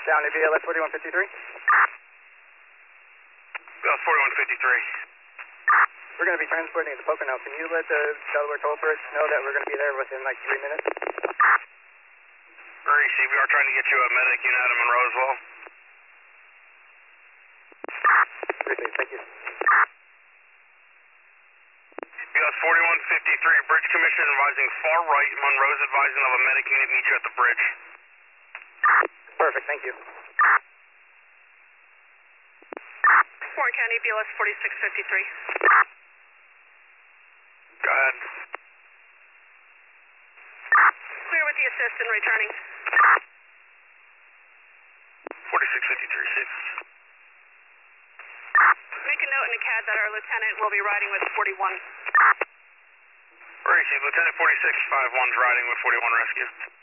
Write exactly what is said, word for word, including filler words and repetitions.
Down to B L S forty-one fifty-three. B L S forty-one fifty-three. We're going to be transporting to Pocono. Can you let the Delaware Toll Bridge know that we're going to be there within like three minutes? R E C, we are trying to get you a medic unit out of Monroe as well. Appreciate it, thank you. B L S forty-one fifty-three, Bridge Commission advising far right. Monroe's advising of a medic unit meet you at the bridge. Perfect, thank you. Warren County, B L S forty-six fifty-three. Go ahead. Clear with the assist and returning. forty-six fifty-three, six. Make a note in the C A D that our lieutenant will be riding with forty-one. R E C, Lieutenant forty-six fifty-one is riding with forty-one Rescue.